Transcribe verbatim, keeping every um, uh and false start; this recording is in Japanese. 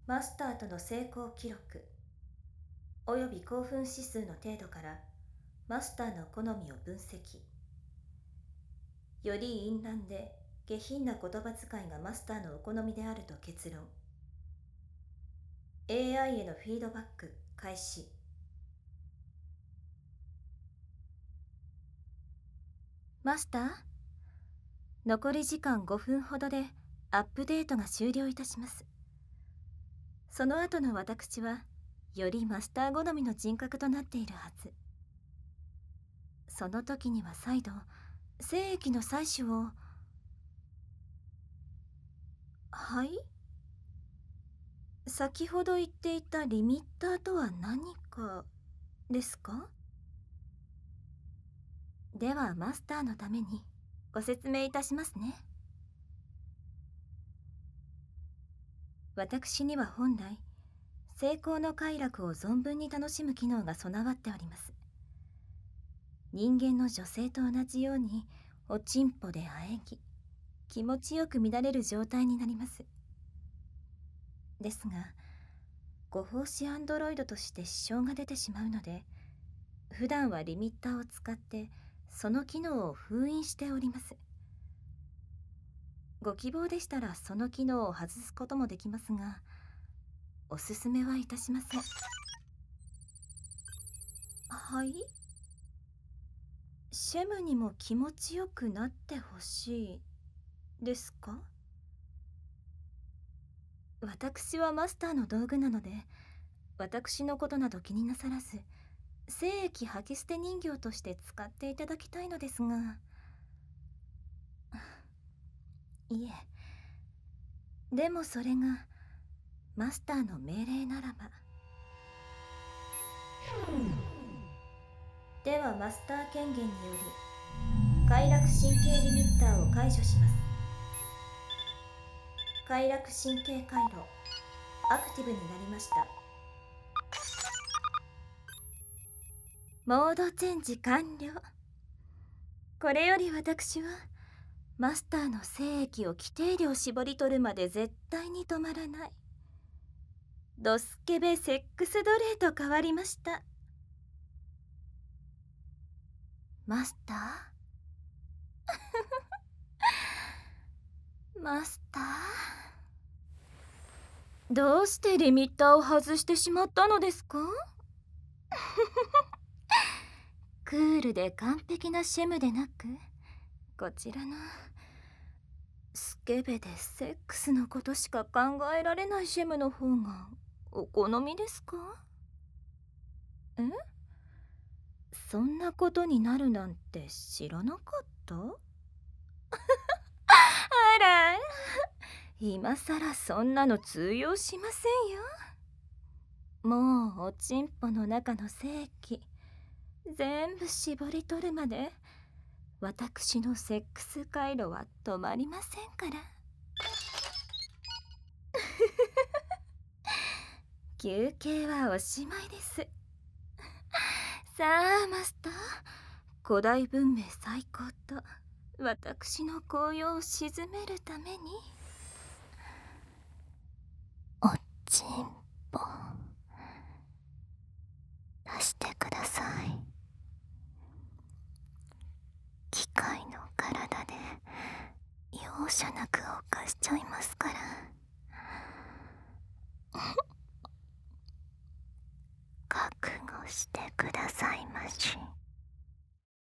マスターとの成功記録および興奮指数の程度からマスターの好みを分析。より淫乱で下品な言葉遣いがマスターのお好みであると結論。 エーアイ へのフィードバック開始。マスター、残り時間ごふんほどでアップデートが終了いたします。その後の私はよりマスター好みの人格となっているはず。その時には再度精液の採取を。はい、先ほど言っていたリミッターとは何かですか？ではマスターのためにご説明いたしますね。私には本来成功の快楽を存分に楽しむ機能が備わっております。人間の女性と同じようにおちんぽで喘ぎ気持ちよく乱れる状態になります。ですがご奉仕アンドロイドとして支障が出てしまうので、普段はリミッターを使ってその機能を封印しております。ご希望でしたらその機能を外すこともできますが、おすすめはいたしません。はい、シェムにも気持ちよくなってほしいですか？私はマスターの道具なので、私のことなど気になさらず精液吐き捨て人形として使っていただきたいのですが。いえ、でもそれがマスターの命令ならば。ではマスター権限により快楽神経リミッターを解除します。快楽神経回路アクティブになりました。モードチェンジ完了。これより私はマスターの精液を規定量絞り取るまで絶対に止まらないドスケベセックス奴隷と変わりました。マスターマスター、どうしてリミッターを外してしまったのですか？クールで完璧なシェムでなく、こちらのスケベでセックスのことしか考えられないシェムの方がお好みですか？え？そんなことになるなんて知らなかった？あら、今さらそんなの通用しませんよ。もうおちんぽの中の精液全部絞り取るまで私のセックス回路は止まりませんから。休憩はおしまいです。さあマスター、古代文明最高と私の紅葉を鎮めるために。おちんぽ出してください。機械の体で容赦なく犯しちゃいますから。覚悟してくださいまし。